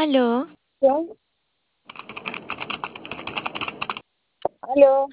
Aló, ¿Aló? ¿Aló?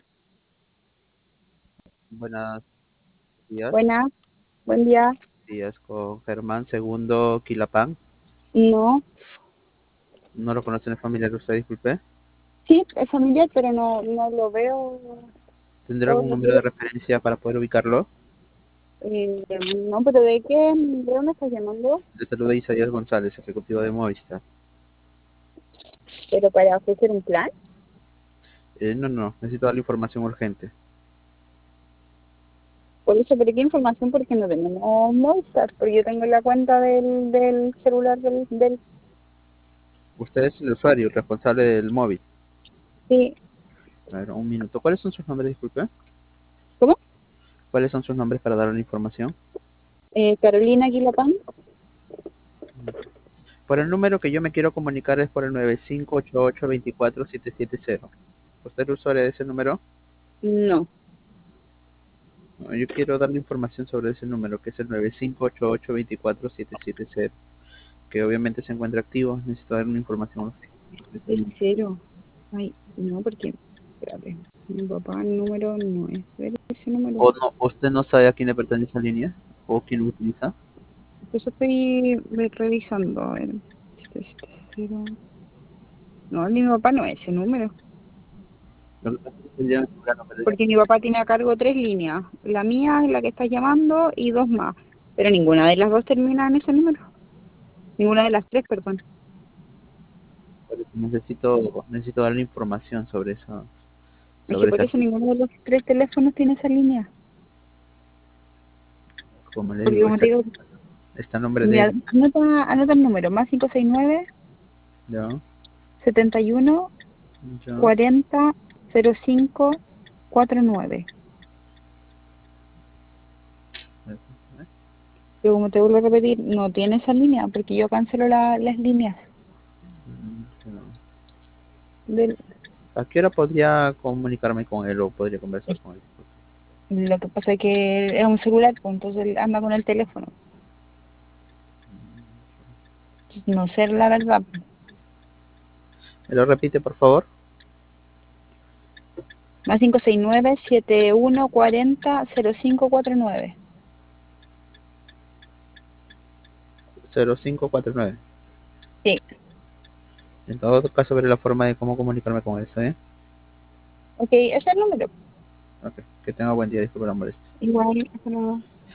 Buenos días, Buenas, buen día. días con Germán Segundo Quilapán. No, No lo conocen, es familiar usted, disculpe. sí, es familiar, pero no lo veo ¿Tendrá todos algún los número de días. referencia para poder ubicarlo? Eh, no, pero ¿de dónde estás llamando? Le saluda Isaías González, ejecutivo de Movistar. ¿Pero para ofrecer un plan? No, necesito darle información urgente. Por eso, ¿pero qué información? Porque no tenemos Movistar, porque yo tengo la cuenta del celular del... Usted es el usuario, el responsable del móvil. Sí, A ver, un minuto. ¿Cuáles son sus nombres, disculpe? ¿cómo? ¿Cuáles son sus nombres para darle la información? Carolina Quilapán. Por el número que yo me quiero comunicar es por el 9588-24770. ¿Usted es el usuario de ese número? No, No, yo quiero darle información sobre ese número, que es el 9588-24770, que obviamente se encuentra activo. Necesito dar una información. es cero. Ay, no, porque... Espérate, mi papá el número no es ese número. ¿O no, usted no sabe a quién le pertenece la línea? ¿O quién lo utiliza? Eso estoy revisando. A ver. 770. No, el de mi papá no es ese número. Lo que pasa es que tendría que nombrar nombre de- Porque mi papá tiene a cargo tres líneas. La mía es la que estás llamando y dos más. Pero ninguna de las dos termina en ese número. Ninguna de las tres, perdón. necesito darle información Es que sobre por esa eso ninguno de los tres teléfonos tiene esa línea. como le Porque digo, como te digo, está a nombre de mira, él. anota el número. Más 569 ¿Ya? 71 ¿Ya? 40 05 49. Pero como te vuelvo a repetir, no tiene esa línea porque yo cancelo las líneas. ¿Ya? Del, ¿A qué hora podría comunicarme con él o podría conversar con él? lo que pasa es que es un celular, pues, entonces él anda con el teléfono. No sé la verdad. ¿Me lo repite, por favor? Más 569-7140-0549. 0549. Sí, En todo caso, veré la forma de cómo comunicarme con él, ¿está bien? ok, ese es el número. Ok, que tenga buen día, disculpe la molestia. Igual, hasta luego.